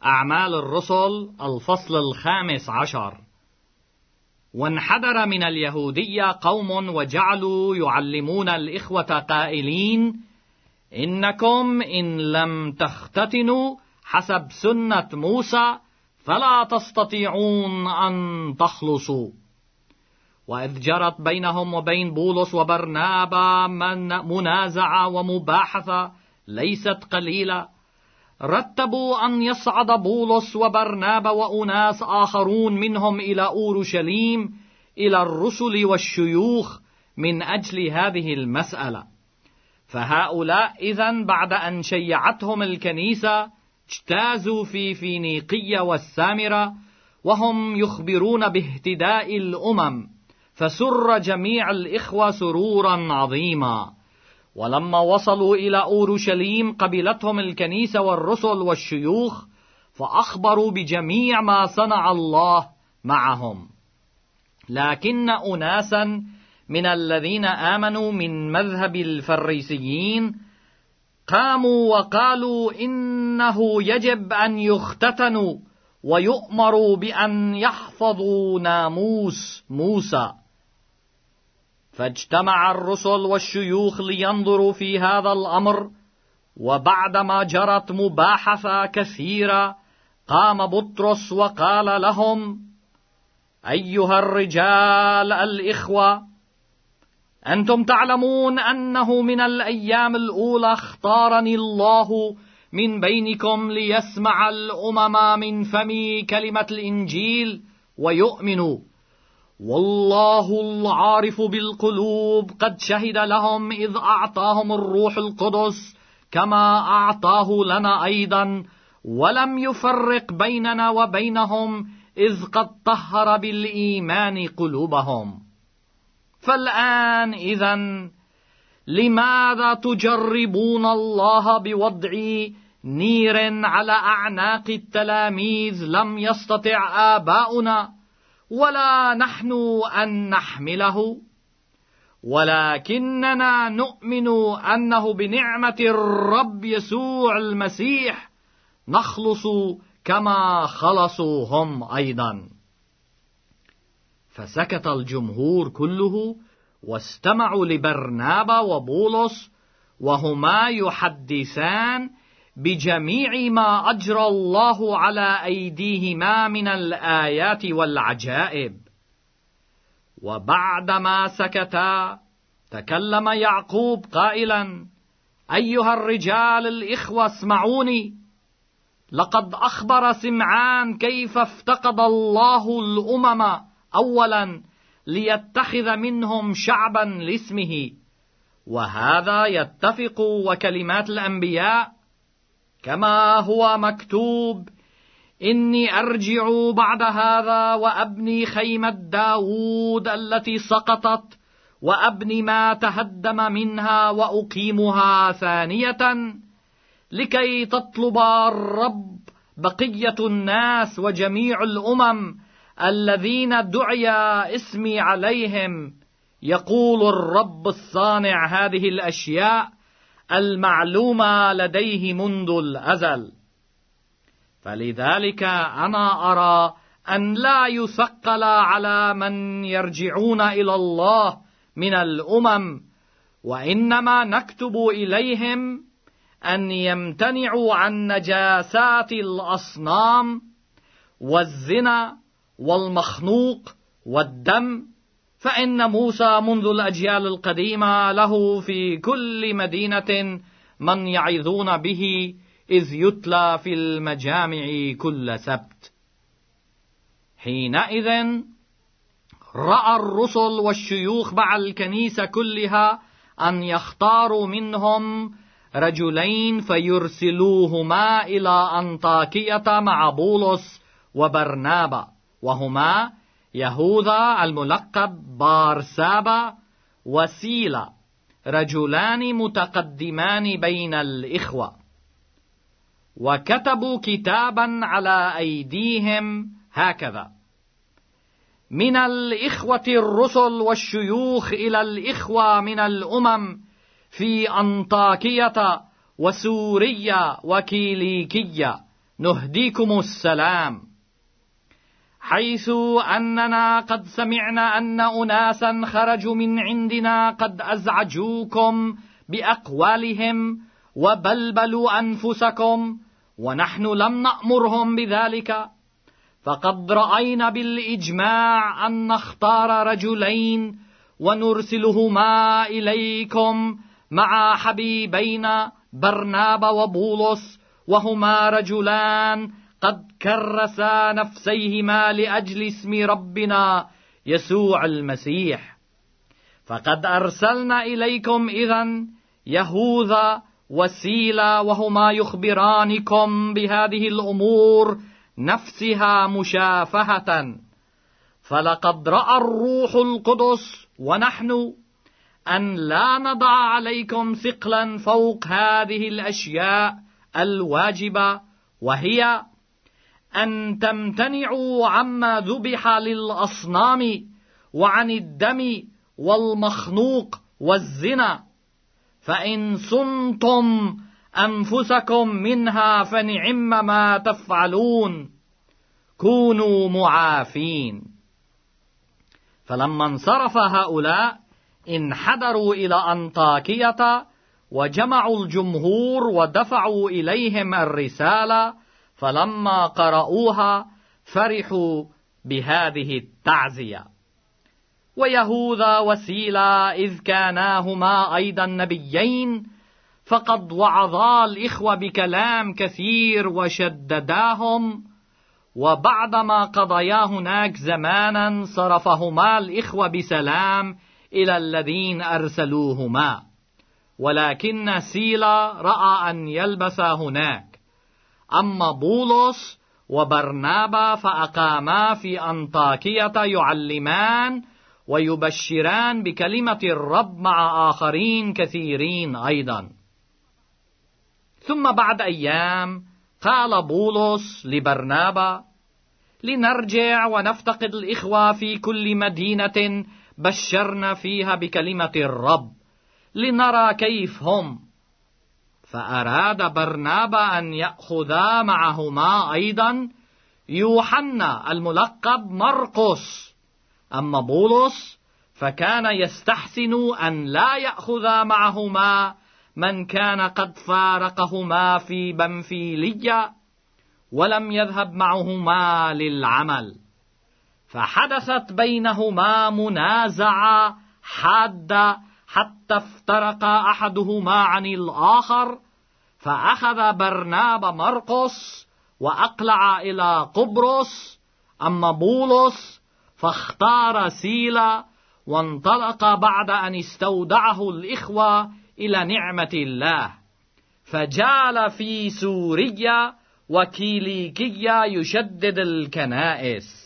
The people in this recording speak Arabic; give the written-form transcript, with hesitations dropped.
أعمال الرسل الفصل 15. وانحدر من اليهودية قوم وجعلوا يعلمون الإخوة قائلين: إنكم إن لم تختتنوا حسب سنة موسى فلا تستطيعون أن تخلصوا. وإذ جرت بينهم وبين بولس وبرنابا منازعة ومباحثة ليست قليلة، رتبوا أن يصعد بولس وبرنابا وأناس آخرون منهم إلى أورشليم إلى الرسل والشيوخ من أجل هذه المسألة. فهؤلاء إذن بعد أن شيعتهم الكنيسة اجتازوا في فينيقية والسامرة وهم يخبرون باهتداء الأمم، فسر جميع الإخوة سرورا عظيما. ولما وصلوا إلى أورشليم قبلتهم الكنيسة والرسل والشيوخ، فأخبروا بجميع ما صنع الله معهم. لكن أناسا من الذين آمنوا من مذهب الفريسيين قاموا وقالوا إنه يجب أن يختتنوا ويؤمروا بأن يحفظوا ناموس موسى. فاجتمع الرسل والشيوخ لينظروا في هذا الأمر، وبعدما جرت مباحثة كثيرة قام بطرس وقال لهم: أيها الرجال الإخوة، أنتم تعلمون أنه من الأيام الأولى اختارني الله من بينكم ليسمع الأمم من فمي كلمة الإنجيل ويؤمنوا، والله العارف بالقلوب قد شهد لهم إذ أعطاهم الروح القدس كما أعطاه لنا أيضا، ولم يفرق بيننا وبينهم إذ قد طهر بالإيمان قلوبهم. فالآن إذن لماذا تجربون الله بوضع نير على أعناق التلاميذ لم يستطع آباؤنا ولا نحن أن نحمله؟ ولكننا نؤمن أنه بنعمة الرب يسوع المسيح نخلص كما خلصوا هم أيضا. فسكت الجمهور كله واستمعوا لبرنابا وبولس وهما يحدثان بجميع ما أجرى الله على أيديهما من الآيات والعجائب. وبعدما سكتا تكلم يعقوب قائلا: أيها الرجال الإخوة اسمعوني، لقد أخبر سمعان كيف افتقد الله الأمم أولا ليتخذ منهم شعبا لاسمه، وهذا يتفق وكلمات الأنبياء كما هو مكتوب: إني أرجع بعد هذا وأبني خيمة داود التي سقطت وأبني ما تهدم منها وأقيمها ثانية، لكي تطلب الرب بقية الناس وجميع الأمم الذين دعي اسمي عليهم، يقول الرب الصانع هذه الأشياء المعلومة لديه منذ الأزل. فلذلك أنا أرى أن لا يثقل على من يرجعون إلى الله من الأمم، وإنما نكتب إليهم أن يمتنعوا عن نجاسات الأصنام والزنا والمخنوق والدم، فإن موسى منذ الأجيال القديمة له في كل مدينة من يعظون به، إذ يتلى في المجامع كل سبت. حينئذ رأى الرسل والشيوخ مع الكنيسة كلها أن يختاروا منهم رجلين فيرسلوهما إلى أنطاكية مع بولس وبرنابا، وهما يهوذا الملقب بارسابا وسيلا، رجلان متقدمان بين الإخوة. وكتبوا كتابا على أيديهم هكذا: من الإخوة الرسل والشيوخ إلى الإخوة من الأمم في أنطاكية وسوريا وكيليكية، نهديكم السلام، حيث أننا قد سمعنا أن أناسا خرجوا من عندنا قد أزعجوكم بأقوالهم وبلبلوا أنفسكم، ونحن لم نأمرهم بذلك. فقد رأينا بالإجماع أن نختار رجلين ونرسلهما إليكم مع حبيبينا برنابا وبولس، وهما رجلان قد كرسا نفسيهما لأجل اسم ربنا يسوع المسيح. فقد أرسلنا إليكم إذن يهوذا وسيلا، وهما يخبرانكم بهذه الأمور نفسها مشافهة. فلقد رأى الروح القدس ونحن أن لا نضع عليكم ثقلا فوق هذه الأشياء الواجبة، وهي أن تمتنعوا عما ذبح للأصنام وعن الدم والمخنوق والزنا، فإن صنتم أنفسكم منها فنعم ما تفعلون، كونوا معافين. فلما انصرف هؤلاء انحدروا إلى أنطاكية، وجمعوا الجمهور ودفعوا إليهم الرسالة، فلما قرأوها فرحوا بهذه التعزية. ويهوذا وسيلا إذ كاناهما أيضا نبيين، فقد وعظا الإخوة بكلام كثير وشدداهم، وبعدما قضيا هناك زمانا صرفهما الإخوة بسلام إلى الذين أرسلوهما. ولكن سيلا رأى أن يلبس هناك. أما بولس وبرنابا فأقاما في أنطاكية يعلمان ويبشران بكلمة الرب مع آخرين كثيرين أيضا. ثم بعد أيام قال بولس لبرنابا: لنرجع ونفتقد الإخوة في كل مدينة بشرنا فيها بكلمة الرب، لنرى كيف هم. فأراد برنابا أن يأخذا معهما أيضا يوحنا الملقب مرقس. أما بولس فكان يستحسن أن لا يأخذ معهما من كان قد فارقهما في بنفيلية ولم يذهب معهما للعمل. فحدثت بينهما منازعة حادة حتى افترق أحدهما عن الآخر، فأخذ برنابا مرقس وأقلع إلى قبرص. أما بولس فاختار سيلا وانطلق بعد أن استودعه الإخوة إلى نعمة الله، فجعل في سوريا وكيليكية يشدد الكنائس.